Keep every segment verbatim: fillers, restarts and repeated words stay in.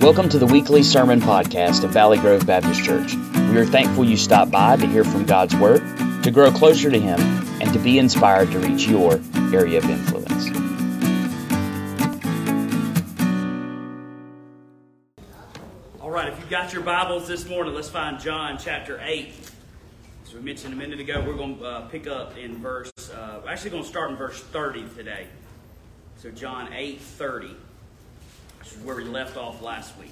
Welcome to the weekly sermon podcast of Valley Grove Baptist Church. We are thankful you stopped by to hear from God's Word, to grow closer to Him, and to be inspired to reach your area of influence. All right, if you've got your Bibles this morning, let's find John chapter eight. As we mentioned a minute ago, we're going to uh, pick up in verse, uh, we're actually going to start in verse thirty today. So John eight thirty. This is where we left off last week.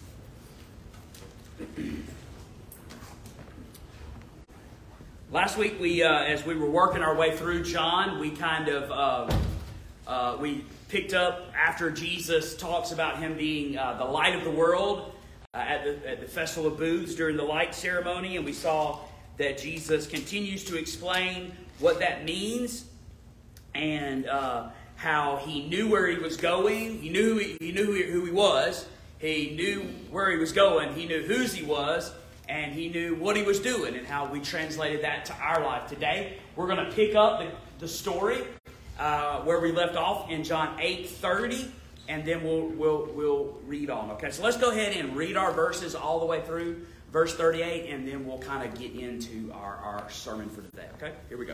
Last week, we, uh, as we were working our way through John, we kind of uh, uh, we picked up after Jesus talks about him being uh, the light of the world uh, at the at the Festival of Booths during the light ceremony, and we saw that Jesus continues to explain what that means and uh, how he knew where he was going. He knew he, he knew who he was. He knew where he was going. He knew whose he was. And he knew what he was doing and how we translated that to our life. Today, we're going to pick up the, the story uh, where we left off in John eight thirty. And then we'll, we'll, we'll read on. Okay, so let's go ahead and read our verses all the way through verse thirty-eight. And then we'll kind of get into our, our sermon for today. Okay, here we go.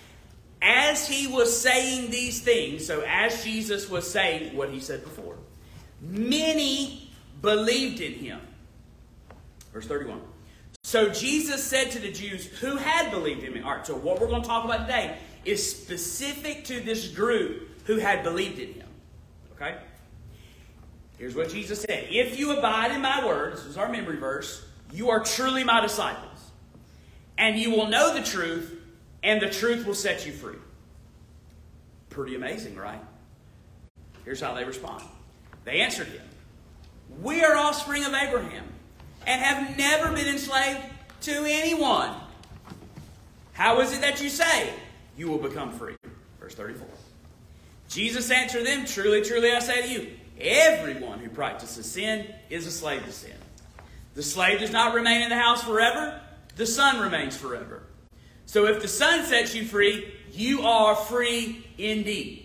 As he was saying these things, so as Jesus was saying what he said before, many believed in him. Verse thirty-one. So Jesus said to the Jews who had believed in him. All right, so what we're going to talk about today is specific to this group who had believed in him. Okay? Here's what Jesus said. If you abide in my word, this is our memory verse, you are truly my disciples. And you will know the truth, and the truth will set you free. Pretty amazing, right? Here's how they respond. They answered him. We are offspring of Abraham and have never been enslaved to anyone. How is it that you say you will become free? Verse thirty-four. Jesus answered them, truly, truly, I say to you, everyone who practices sin is a slave to sin. The slave does not remain in the house forever. The son remains forever. So if the Son sets you free, you are free indeed.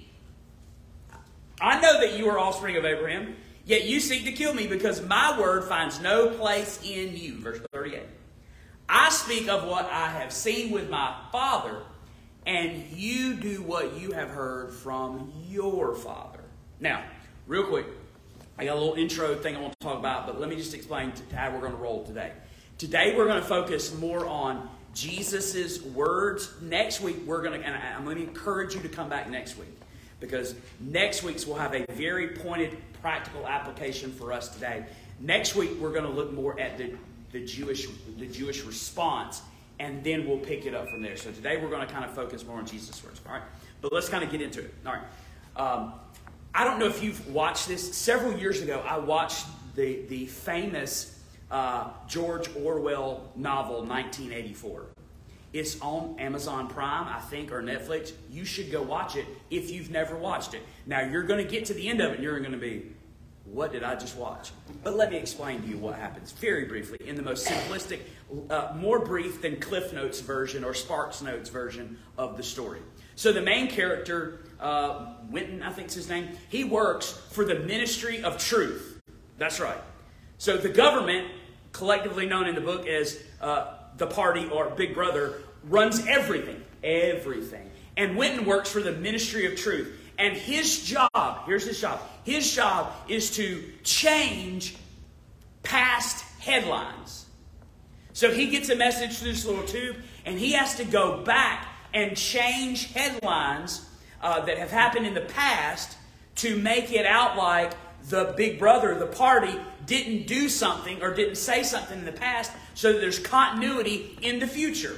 I know that you are offspring of Abraham, yet you seek to kill me because my word finds no place in you. Verse thirty-eight. I speak of what I have seen with my Father, and you do what you have heard from your father. Now, real quick, I got a little intro thing I want to talk about, but let me just explain how we're going to roll today. Today we're going to focus more on Jesus' words. Next week, we're going to, and I'm going to encourage you to come back next week, because next week's will have a very pointed, practical application for us today. Next week, we're going to look more at the, the Jewish the Jewish response, and then we'll pick it up from there. So today, we're going to kind of focus more on Jesus' words. All right, but let's kind of get into it. All right. Um, I don't know if you've watched this. Several years ago, I watched the the famous Uh, George Orwell novel nineteen eighty-four. It's on Amazon Prime, I think, or Netflix. You should go watch it if you've never watched it. Now, you're going to get to the end of it and you're going to be, what did I just watch? But let me explain to you what happens very briefly in the most simplistic, uh, more brief than Cliff Notes version or Sparks Notes version of the story. So the main character, uh, Winton, I think is his name, he works for the Ministry of Truth. That's right. So the government, collectively known in the book as uh, the party or Big Brother, runs everything. Everything. And Winton works for the Ministry of Truth. And his job, here's his job. His job is to change past headlines. So he gets a message through this little tube, and he has to go back and change headlines uh, that have happened in the past to make it out like the Big Brother, the party, didn't do something or didn't say something in the past, so that there's continuity in the future.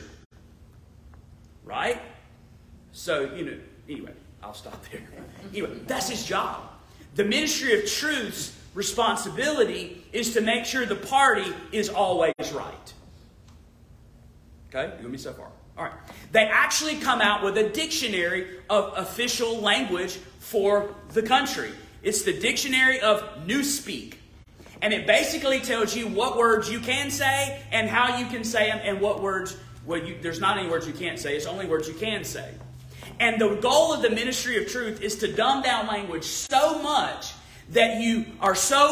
Right? So, you know, anyway, I'll stop there. Anyway, that's his job. The Ministry of Truth's responsibility is to make sure the party is always right. Okay? You with me so far? All right. They actually come out with a dictionary of official language for the country. It's the Dictionary of Newspeak. And it basically tells you what words you can say and how you can say them, and what words, well, you, there's not any words you can't say. It's only words you can say. And the goal of the Ministry of Truth is to dumb down language so much that you are so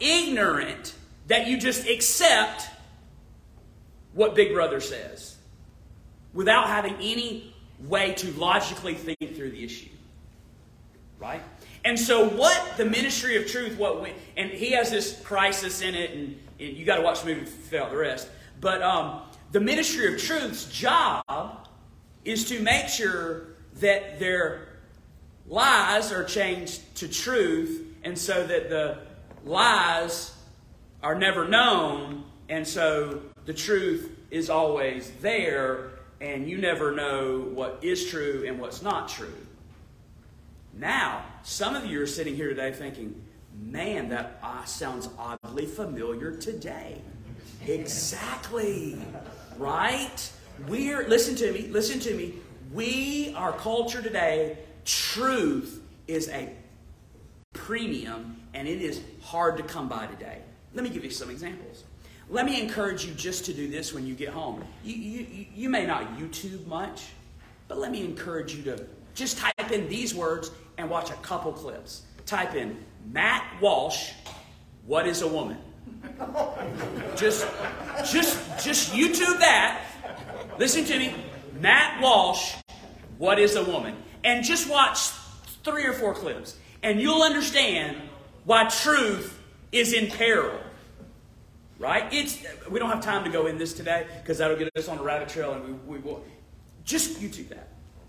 ignorant that you just accept what Big Brother says without having any way to logically think through the issue. Right? And so what the ministry of truth, what we, and he has this crisis in it, and, and you got to watch the movie to figure out the rest. But um, the ministry of truth's job is to make sure that their lies are changed to truth, and so that the lies are never known, and so the truth is always there, and you never know what is true and what's not true. Now, some of you are sitting here today thinking, man, that uh, sounds oddly familiar today. Exactly. Right? We're, listen to me, listen to me. We, our culture today, truth is a premium, and it is hard to come by today. Let me give you some examples. Let me encourage you just to do this when you get home. You, you, you may not YouTube much, but let me encourage you to just type in these words and watch a couple clips. Type in Matt Walsh, what is a woman? Just, just, just YouTube that. Listen to me. Matt Walsh, what is a woman? And just watch three or four clips. And you'll understand why truth is in peril. Right? It's, we don't have time to go in this today because that'll get us on a rabbit trail, and we, we will. Just YouTube that.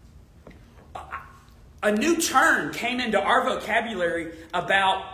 A new term came into our vocabulary about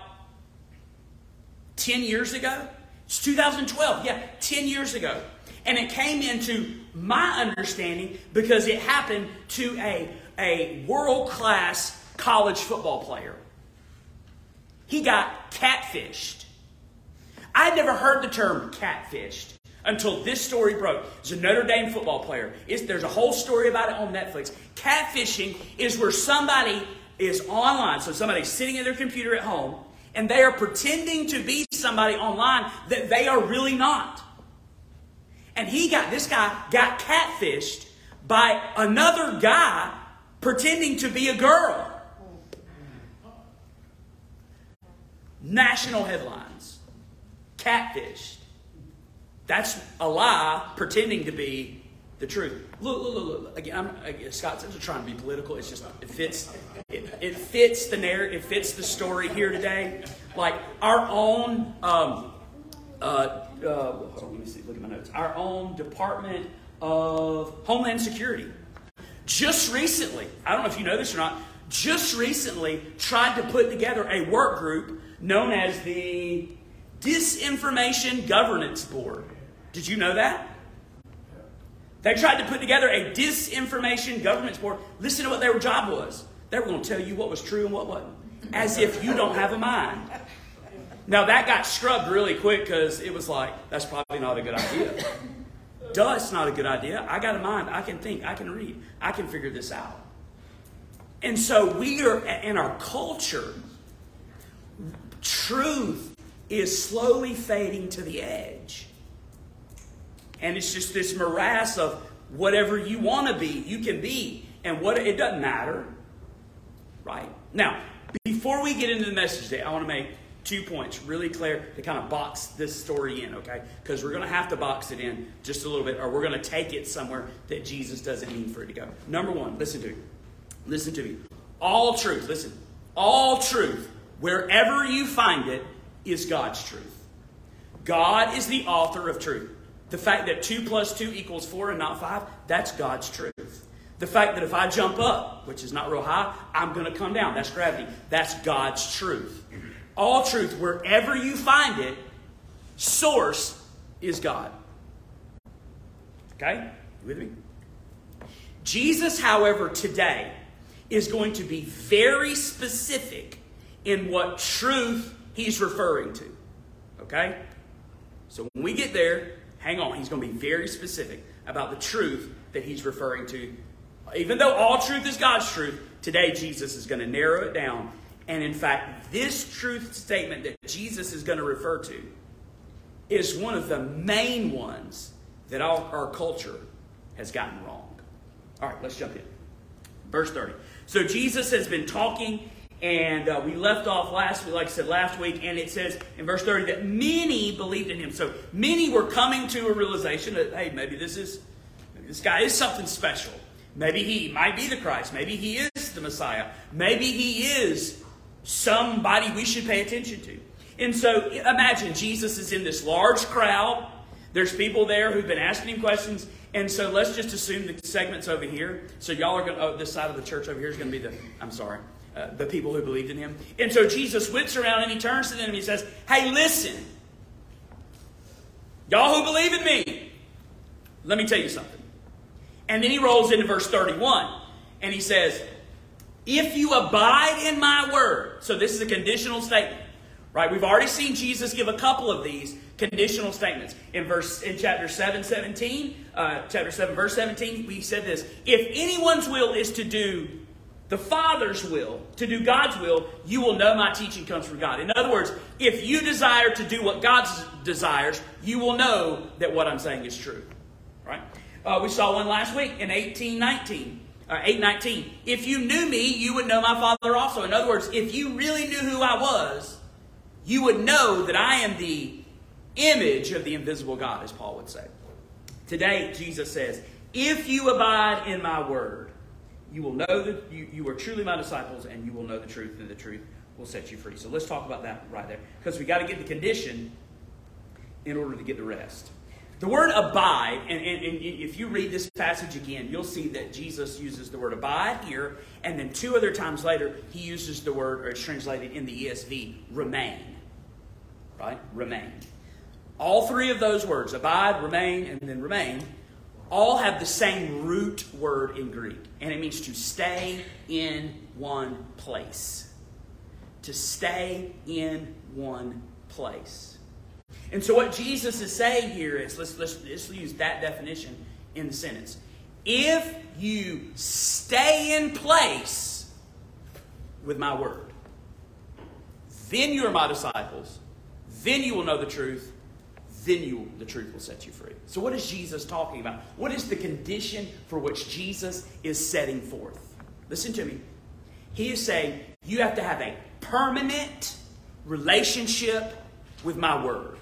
ten years ago. It's two thousand twelve. Yeah, ten years ago. And it came into my understanding because it happened to a, a world-class college football player. He got catfished. I'd never heard the term catfished until this story broke. It's a Notre Dame football player. It's, there's a whole story about it on Netflix. Catfishing is where somebody is online. So somebody's sitting at their computer at home, and they are pretending to be somebody online that they are really not. And he got, this guy got catfished by another guy pretending to be a girl. National headlines. Catfished. That's a lie pretending to be the truth. Look, look, look, look. Again, I'm, again, Scott's trying to be political. It's just, it fits, it, it fits the narrative, it fits the story here today. Like our own, um, uh, uh, hold on, let me see, look at my notes. Our own Department of Homeland Security just recently, I don't know if you know this or not, just recently tried to put together a work group known as the Disinformation Governance Board. Did you know that? They tried to put together a Disinformation Governance Board. Listen to what their job was. They were going to tell you what was true and what wasn't. As if you don't have a mind. Now that got scrubbed really quick because it was like, that's probably not a good idea. Duh, it's not a good idea. I got a mind. I can think. I can read. I can figure this out. And so we are, in our culture, truth is slowly fading to the edge. And it's just this morass of whatever you want to be, you can be. And what it doesn't matter. Right? Now, before we get into the message today, I want to make two points really clear to kind of box this story in, okay? Because we're going to have to box it in just a little bit, or we're going to take it somewhere that Jesus doesn't mean for it to go. Number one, listen to me. Listen to me. All truth, listen. All truth, wherever you find it, is God's truth. God is the author of truth. The fact that two plus two equals four and not five, that's God's truth. The fact that if I jump up, which is not real high, I'm going to come down. That's gravity. That's God's truth. All truth, wherever you find it, source is God. Okay? You with me? Jesus, however, today is going to be very specific in what truth he's referring to. Okay? So when we get there, hang on. He's going to be very specific about the truth that he's referring to. Even though all truth is God's truth, today Jesus is going to narrow it down. And in fact, this truth statement that Jesus is going to refer to is one of the main ones that our, our culture has gotten wrong. All right, let's jump in. Verse thirty. So Jesus has been talking And uh, we left off last week, like I said, last week, and it says in verse thirty that many believed in him. So many were coming to a realization that, hey, maybe this is, maybe this guy is something special. Maybe he might be the Christ. Maybe he is the Messiah. Maybe he is somebody we should pay attention to. And so imagine Jesus is in this large crowd. There's people there who've been asking him questions. And so let's just assume the segment's over here. So y'all are going to, oh, this side of the church over here is going to be the, I'm sorry, uh, the people who believed in him. And so Jesus whips around and he turns to them and he says, hey, listen, y'all who believe in me, let me tell you something. And then he rolls into verse thirty-one and he says, if you abide in my word. So this is a conditional statement, right? We've already seen Jesus give a couple of these conditional statements. In verse in chapter seven, seventeen, uh, chapter seven, verse seventeen, we said this: if anyone's will is to do the Father's will, to do God's will, you will know my teaching comes from God. In other words, if you desire to do what God desires, you will know that what I'm saying is true. Right? Uh, we saw one last week in eighteen nineteen. Uh, eight nineteen. If you knew me, you would know my Father also. In other words, if you really knew who I was, you would know that I am the image of the invisible God, as Paul would say. Today, Jesus says, if you abide in my word, you will know that you, you are truly my disciples, and you will know the truth, and the truth will set you free. So let's talk about that right there, because we got to get the condition in order to get the rest. The word abide, and, and, and if you read this passage again, you'll see that Jesus uses the word abide here, and then two other times later, he uses the word, or it's translated in the E S V, remain. Right? Remain. All three of those words, abide, remain, and then remain, all have the same root word in Greek. And it means to stay in one place. To stay in one place. And so what Jesus is saying here is, let's, let's, let's use that definition in the sentence. If you stay in place with my word, then you are my disciples, then you will know the truth, then you, the truth will set you free. So what is Jesus talking about? What is the condition for which Jesus is setting forth? Listen to me. He is saying you have to have a permanent relationship with my word.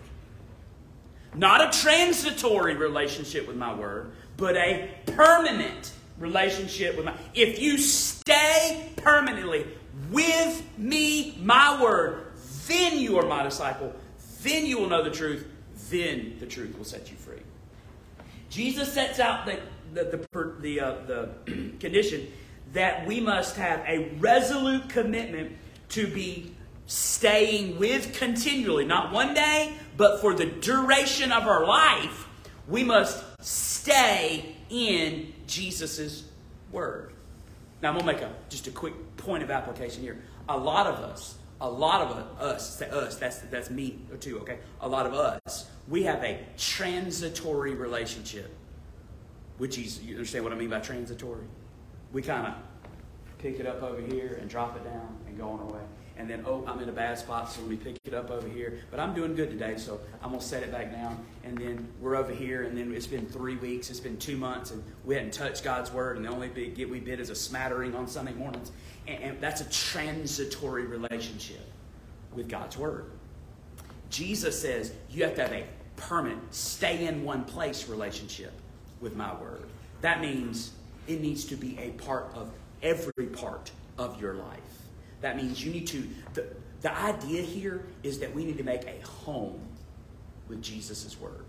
Not a transitory relationship with my word, but a permanent relationship with my... If you stay permanently with me, my word, then you are my disciple, then you will know the truth, then the truth will set you free. Jesus sets out the, the, the, the, uh, the condition that we must have a resolute commitment to be staying with continually, not one day, but for the duration of our life, we must stay in Jesus' word. Now, I'm going to make a, just a quick point of application here. A lot of us, a lot of us, say us, that's, that's me too, okay? A lot of us, we have a transitory relationship with Jesus. You understand what I mean by transitory? We kind of pick it up over here and drop it down and go on our way. And then, oh, I'm in a bad spot, so let me pick it up over here. But I'm doing good today, so I'm going to set it back down. And then we're over here, and then it's been three weeks, it's been two months, and we hadn't touched God's word, and the only bit we bid is a smattering on Sunday mornings. And, and that's a transitory relationship with God's word. Jesus says you have to have a permanent, stay in one place relationship with my word. That means it needs to be a part of every part of your life. That means you need to, the, the idea here is that we need to make a home with Jesus' word.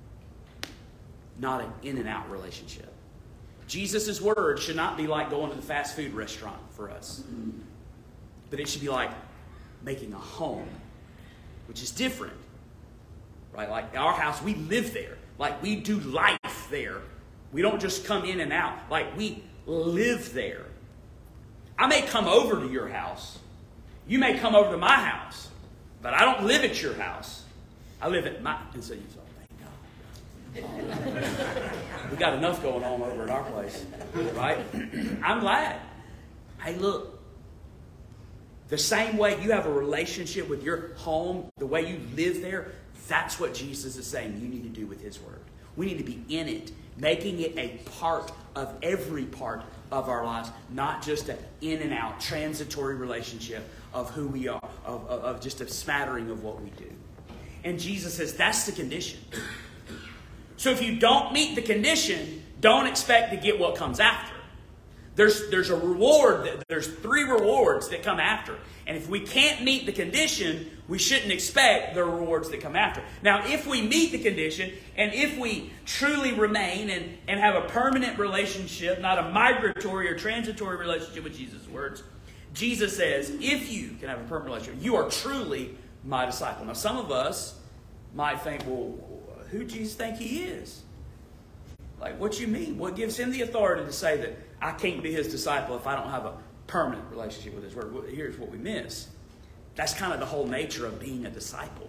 Not an in and out relationship. Jesus' word should not be like going to the fast food restaurant for us. But it should be like making a home, which is different. Right? Like our house, we live there. Like we do life there. We don't just come in and out. Like we live there. I may come over to your house. You may come over to my house. But I don't live at your house. I live at my... And so you say, thank God. We got enough going on over at our place. Right? I'm glad. Hey, look. The same way you have a relationship with your home, the way you live there, that's what Jesus is saying you need to do with his word. We need to be in it, making it a part of every part of our lives, not just an in and out, transitory relationship of who we are, of, of, of just a smattering of what we do. And Jesus says that's the condition. So if you don't meet the condition, don't expect to get what comes after. There's, there's a reward, that, there's three rewards that come after. And if we can't meet the condition, we shouldn't expect the rewards that come after. Now, if we meet the condition, and if we truly remain and, and have a permanent relationship, not a migratory or transitory relationship with Jesus' words, Jesus says, if you can have a permanent relationship, you are truly my disciple. Now, some of us might think, well, who do Jesus think he is? Like, what you mean? What gives him the authority to say that I can't be his disciple if I don't have a permanent relationship with his word? Well, here's what we miss. That's kind of the whole nature of being a disciple.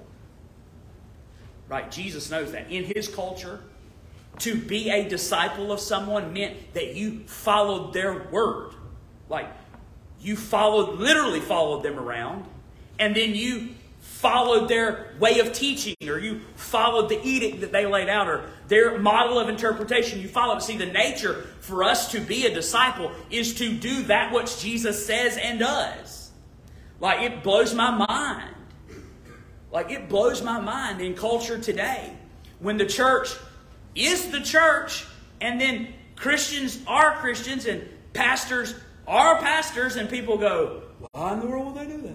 Right? Jesus knows that. In his culture, to be a disciple of someone meant that you followed their word. Like, you followed, literally followed them around, and then you followed their way of teaching, or you followed the edict that they laid out, or their model of interpretation. You followed. See, the nature for us to be a disciple is to do that which Jesus says and does. Like, it blows my mind. Like, it blows my mind in culture today when the church is the church, and then Christians are Christians, and pastors are pastors, and people go, why in the world would they do that?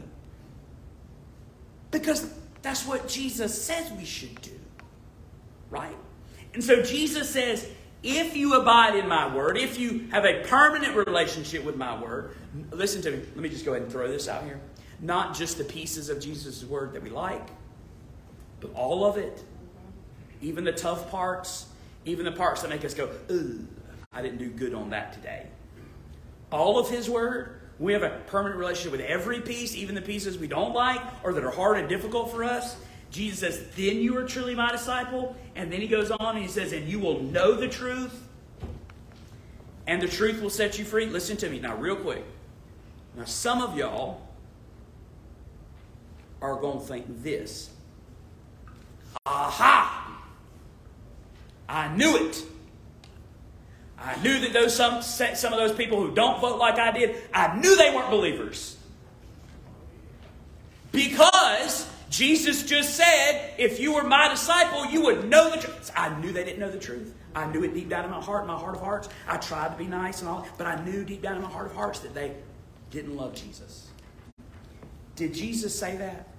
Because that's what Jesus says we should do. Right? And so Jesus says, if you abide in my word, if you have a permanent relationship with my word, listen to me. Let me just go ahead and throw this out here. Not just the pieces of Jesus' word that we like, but all of it. Even the tough parts, even the parts that make us go, ugh, I didn't do good on that today. All of his word. We have a permanent relationship with every piece, even the pieces we don't like or that are hard and difficult for us. Jesus says, then you are truly my disciple. And then he goes on and he says, and you will know the truth, and the truth will set you free. Listen to me now real quick. Now some of y'all are going to think this. Aha! I knew it. I knew that those some, some of those people who don't vote like I did, I knew they weren't believers. Because Jesus just said, if you were my disciple, you would know the truth. I knew they didn't know the truth. I knew it deep down in my heart, my heart of hearts. I tried to be nice and all, but I knew deep down in my heart of hearts that they didn't love Jesus. Did Jesus say that?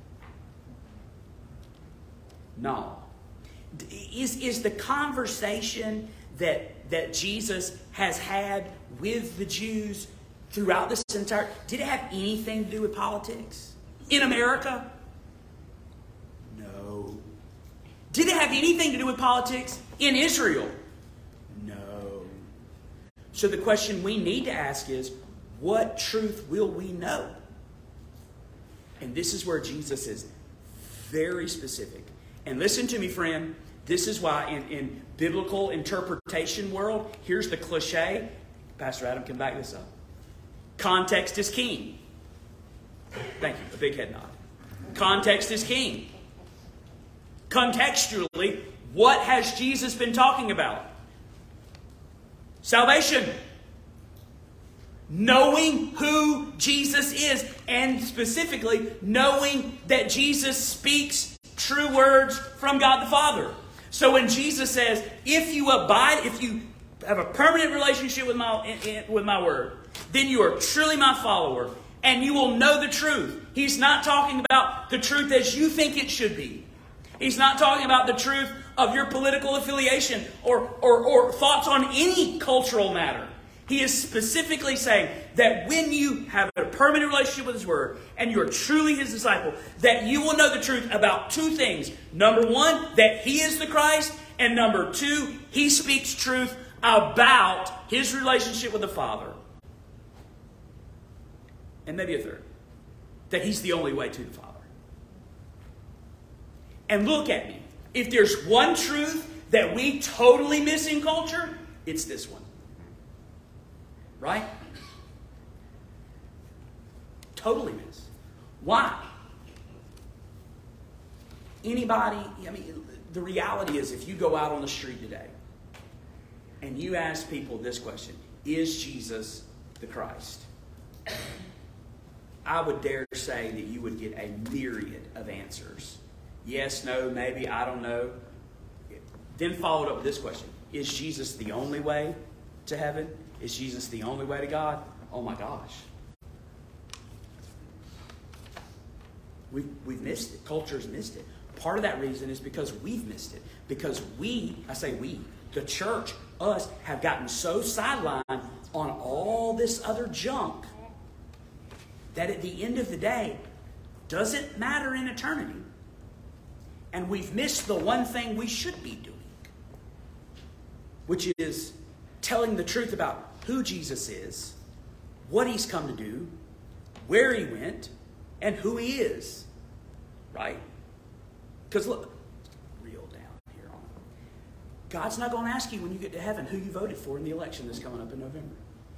No. Is, is the conversation that, that Jesus has had with the Jews throughout this entire... Did it have anything to do with politics? In America? No. Did it have anything to do with politics in Israel? No. So the question we need to ask is, what truth will we know? And this is where Jesus is very specific. And listen to me, friend. This is why in, in biblical interpretation world, here's the cliche. Pastor Adam can back this up. Context is king. Thank you. A big head nod. Context is king. Contextually, what has Jesus been talking about? Salvation. Knowing who Jesus is, and specifically knowing that Jesus speaks true words from God the Father. So when Jesus says, if you abide, if you have a permanent relationship with my, in, in, with my word, then you are truly my follower, and you will know the truth. He's not talking about the truth as you think it should be. He's not talking about the truth of your political affiliation or, or, or thoughts on any cultural matter. He is specifically saying that when you have a permanent relationship with His Word and you are truly His disciple, that you will know the truth about two things. Number one, that He is the Christ. And number two, He speaks truth about His relationship with the Father. And maybe a third, that He's the only way to the Father. And look at me. If there's one truth that we totally miss in culture, it's this one. Right? Totally miss. Why? Anybody, I mean, the reality is, if you go out on the street today and you ask people this question, is Jesus the Christ? I would dare say that you would get a myriad of answers. Yes, no, maybe, I don't know. Then followed up with this question. Is Jesus the only way to heaven? Is Jesus the only way to God? Oh my gosh. We've, we've missed it. Culture's missed it. Part of that reason is because we've missed it. Because we, I say we, the church, us, have gotten so sidelined on all this other junk that at the end of the day, doesn't matter in eternity. And we've missed the one thing we should be doing, which is telling the truth about who Jesus is, what he's come to do, where he went, and who he is. Right? Because look, real down here on it. God's not going to ask you when you get to heaven who you voted for in the election that's coming up in November.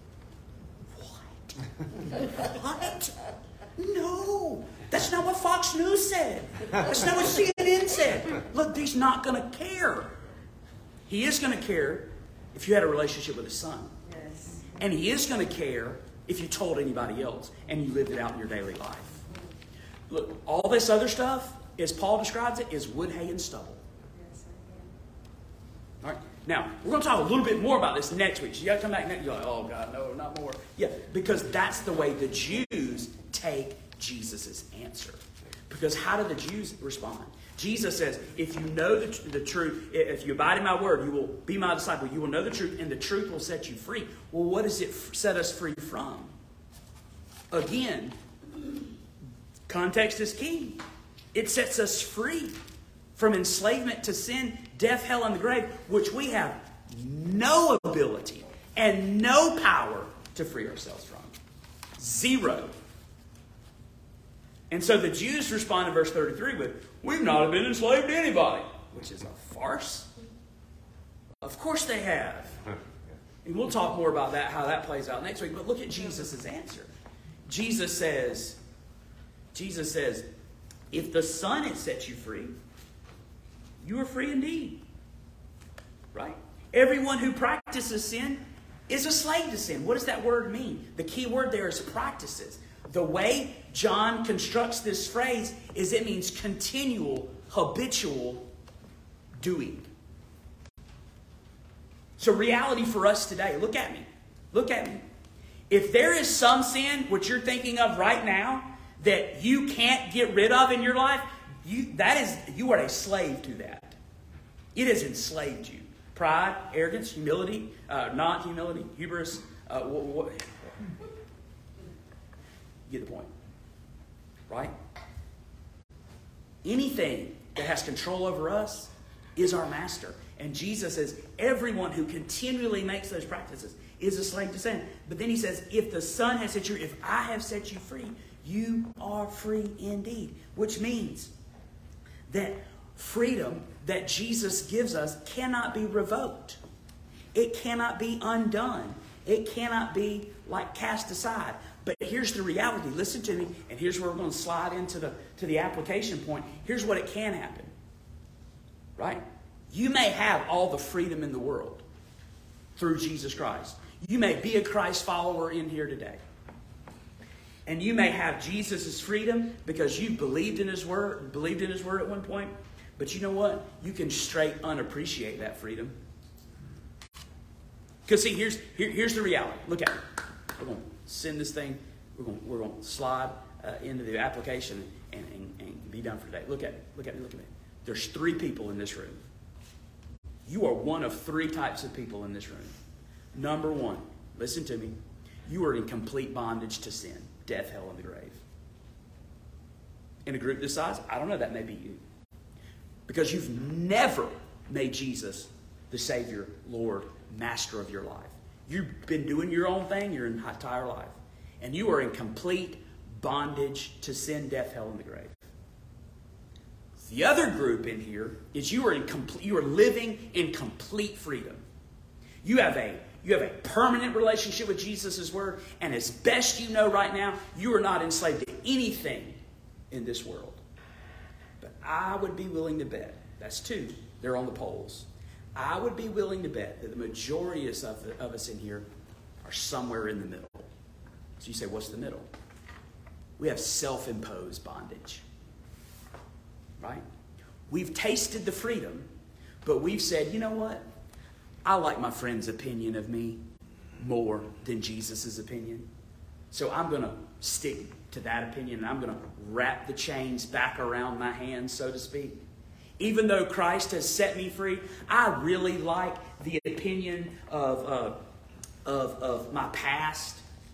What? What? No. That's not what Fox News said. That's not what C N N said. Look, he's not going to care. He is going to care if you had a relationship with his son. Yes. And he is going to care if you told anybody else and you lived it out in your daily life. Look, all this other stuff, as Paul describes it, is wood, hay, and stubble. Yes, I all right. Now, we're going to talk a little bit more about this next week. So you got to come back next week. You're like, oh, God, no, not more. Yeah, because that's the way the Jews take Jesus' answer. Because how do the Jews respond? Jesus says, if you know the, the truth, if you abide in my word, you will be my disciple. You will know the truth, and the truth will set you free. Well, what does it set us free from? Again, context is key. It sets us free from enslavement to sin, death, hell, and the grave, which we have no ability and no power to free ourselves from. Zero. And so the Jews respond in verse thirty-three with, we've not been enslaved to anybody, which is a farce. Of course they have. And we'll talk more about that, how that plays out next week. But look at Jesus' answer. Jesus says, Jesus says, if the Son has set you free, you are free indeed. Right? Everyone who practices sin is a slave to sin. What does that word mean? The key word there is practices. The way John constructs this phrase is it means continual, habitual doing. So reality for us today, look at me. Look at me. If there is some sin, which you're thinking of right now, that you can't get rid of in your life, you, that is, you are a slave to that. It has enslaved you. Pride, arrogance, humility, uh, not humility, hubris. Uh, what, what, you get the point. Right? Anything that has control over us is our master. And Jesus says, everyone who continually makes those practices is a slave to sin. But then he says, if the Son has set you, if I have set you free, you are free indeed. Which means that freedom that Jesus gives us cannot be revoked. It cannot be undone. It cannot be like cast aside. But here's the reality. Listen to me. And here's where we're going to slide into the, to the application point. Here's what it can happen. Right? You may have all the freedom in the world through Jesus Christ. You may be a Christ follower in here today. And you may have Jesus' freedom because you believed in His word, believed in His word at one point. But you know what? You can straight unappreciate that freedom. Because see, here's here, here's the reality. Look at it. We're going to send this thing. We're going we're going to slide uh, into the application and, and, and be done for today. Look at it. Look at me. Look at me. There's three people in this room. You are one of three types of people in this room. Number one, listen to me. You are in complete bondage to sin, death, hell, and the grave. In a group this size, I don't know, that may be you. Because you've never made Jesus the Savior, Lord, Master of your life. You've been doing your own thing your entire life. And you are in complete bondage to sin, death, hell, and the grave. The other group in here is you are in complete, you are living in complete freedom. You have a you have a permanent relationship with Jesus' word, and as best you know right now, you are not enslaved to anything in this world. But I would be willing to bet That's two. They're on the polls. I would be willing to bet that the majority of, the, of us in here are somewhere in the middle. So you say, what's the middle? We have self-imposed bondage. Right? We've tasted the freedom, but we've said, you know what? I like my friend's opinion of me more than Jesus' opinion. So I'm going to stick to that opinion, and I'm going to wrap the chains back around my hands, so to speak. Even though Christ has set me free, I really like the opinion of, uh, of, of my past.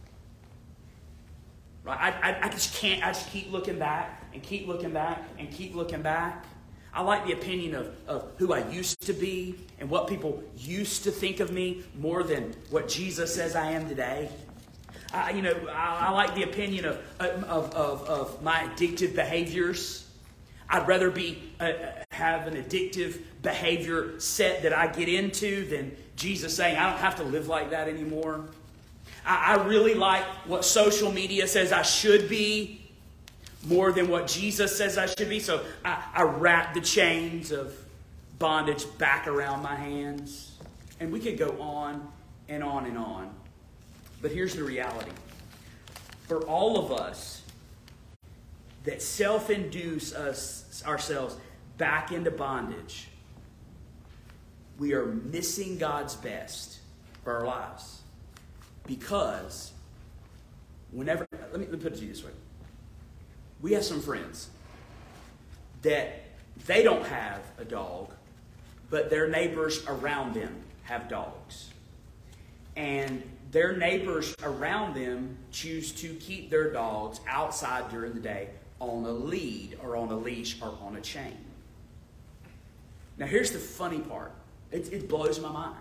Right? I, I, I just can't, I just keep looking back and keep looking back and keep looking back. I like the opinion of, of who I used to be and what people used to think of me more than what Jesus says I am today. I, you know, I, I like the opinion of, of, of, of my addictive behaviors. I'd rather be uh, have an addictive behavior set that I get into than Jesus saying I don't have to live like that anymore. I, I really like what social media says I should be more than what Jesus says I should be. So I, I wrap the chains of bondage back around my hands. And we could go on and on and on. But here's the reality. For all of us that self-induce us ourselves back into bondage, we are missing God's best for our lives. Because whenever, let me, let me put it to you this way. We have some friends that they don't have a dog, but their neighbors around them have dogs. And their neighbors around them choose to keep their dogs outside during the day on a lead or on a leash or on a chain. Now here's the funny part. It, it blows my mind.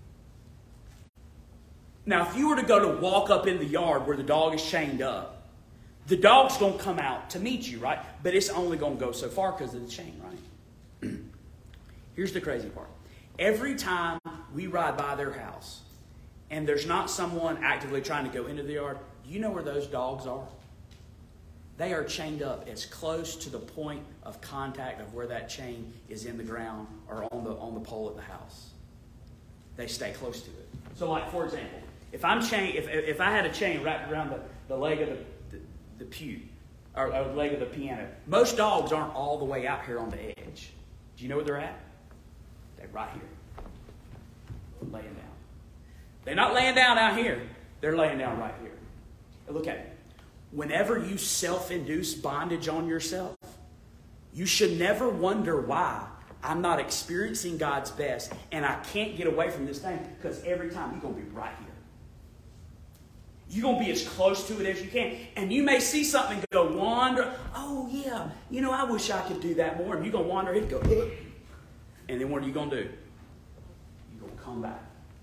Now if you were to go to walk up in the yard where the dog is chained up, the dog's going to come out to meet you, right? But it's only going to go so far because of the chain, right? Here's the crazy part. Every time we ride by their house and there's not someone actively trying to go into the yard, do you know where those dogs are? They are chained up as close to the point of contact of where that chain is in the ground or on the, on the pole at the house. They stay close to it. So like, for example, if I'm chained, if, if I had a chain wrapped around the, the leg of the the pew, or, or leg of the piano. Most dogs aren't all the way out here on the edge. Do you know where they're at? They're right here. Laying down. They're not laying down out here. They're laying down right here. And look at it. Whenever you self-induce bondage on yourself, you should never wonder why I'm not experiencing God's best and I can't get away from this thing, because every time you're going to be right here. You're going to be as close to it as you can. And you may see something and go wander. Oh, yeah. You know, I wish I could do that more. And you're going to wander and go, eh. And then what are you going to do? You're going to come back.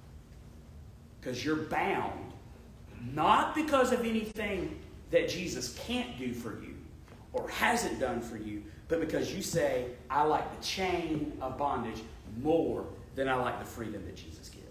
Because you're bound. Not because of anything that Jesus can't do for you or hasn't done for you, but because you say, I like the chain of bondage more than I like the freedom that Jesus gives.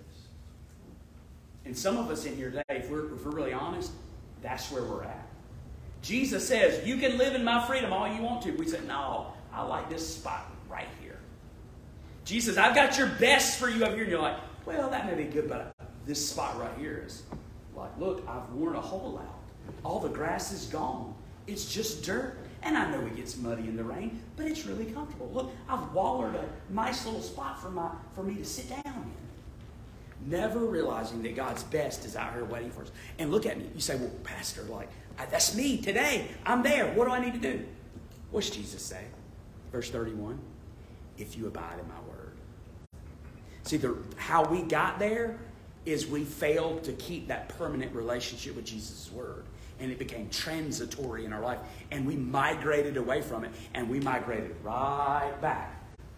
And some of us in here today, if we're, if we're really honest, that's where we're at. Jesus says, you can live in my freedom all you want to. We say, no, I like this spot right here. Jesus, I've got your best for you up here. And you're like, well, that may be good, but this spot right here is like, look, I've worn a hole out. All the grass is gone. It's just dirt. And I know it gets muddy in the rain, but it's really comfortable. Look, I've wallered a nice little spot for, my, for me to sit down in. Never realizing that God's best is out here waiting for us. And look at me. You say, well, Pastor, like, that's me today. I'm there. What do I need to do? What's Jesus say? Verse thirty-one. If you abide in my word. See, the, how we got there is we failed to keep that permanent relationship with Jesus' word. And it became transitory in our life. And we migrated away from it. And we migrated right back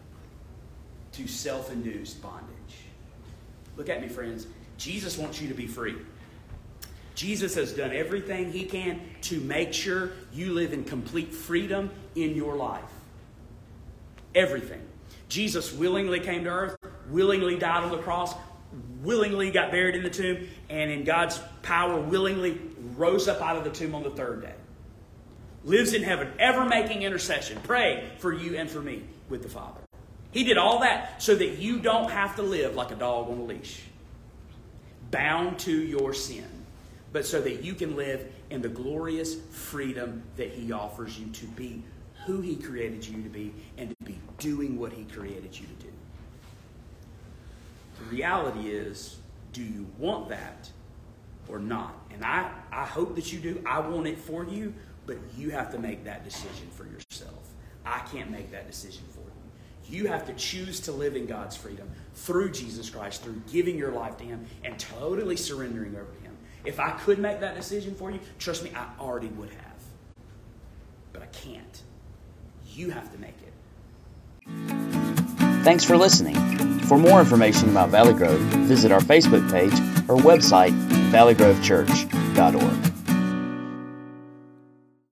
to self-induced bondage. Look at me, friends. Jesus wants you to be free. Jesus has done everything he can to make sure you live in complete freedom in your life. Everything. Jesus willingly came to earth, willingly died on the cross, willingly got buried in the tomb, and in God's power willingly rose up out of the tomb on the third day. Lives in heaven, ever making intercession, praying for you and for me with the Father. He did all that so that you don't have to live like a dog on a leash, bound to your sin, but so that you can live in the glorious freedom that He offers you to be who He created you to be and to be doing what He created you to do. The reality is, do you want that or not? And I, I hope that you do. I want it for you, but you have to make that decision for yourself. I can't make that decision for you. You have to choose to live in God's freedom through Jesus Christ, through giving your life to Him and totally surrendering over to Him. If I could make that decision for you, trust me, I already would have. But I can't. You have to make it. Thanks for listening. For more information about Valley Grove, visit our Facebook page or website, valley grove church dot org.